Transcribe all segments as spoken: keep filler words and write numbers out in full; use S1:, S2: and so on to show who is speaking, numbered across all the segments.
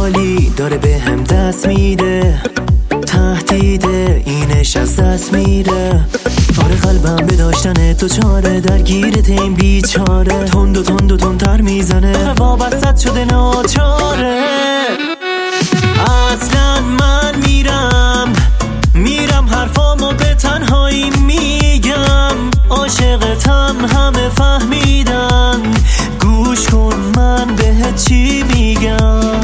S1: حالی داره به هم دست میده، تهدیده اینش از دست میره. آره قلبم به داشتن تو چاره، درگیرت این بیچاره، تند و تند و تندتر میزنه، وابستت شده ناچاره. اصلا من میرم میرم حرفامو به تنهایی میگم، عاشقتم همه فهمیدن، گوش کن من بهت چی میگم.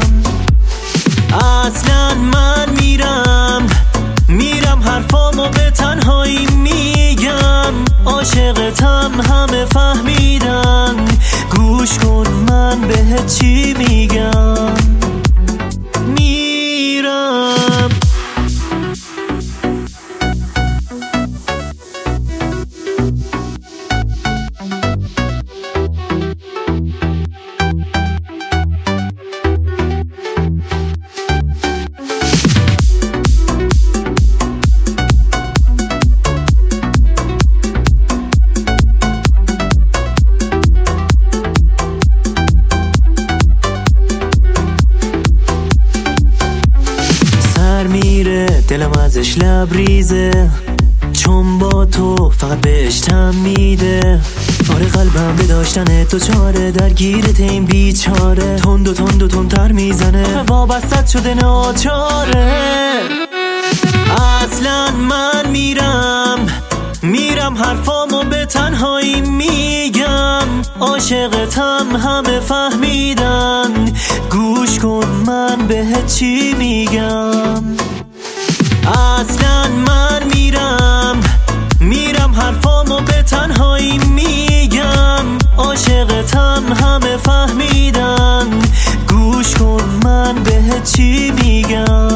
S1: اصلا من میرم میرم حرفامو به تنهایی میگم، عاشقتم همه فهمیدن، گوش کن من بهت چی میگم. میرم میره دلم ازش لبریزه، چون با تو فقط بهش تم میده. آره قلبم به داشتن تو چاره، درگیرت این بیچاره، تند و تند و تندتر میزنه، وابستت شده ناچاره. اصلا من میرم میرم حرفامو به تنهایی میگم، عاشقتم همه فهمیدن، گوش کن من بهت چی میگم. اصلا من میرم میرم حرفامو به تنهایی میگم، عاشقتم همه فهمیدن، گوش کن من بهت چی میگم.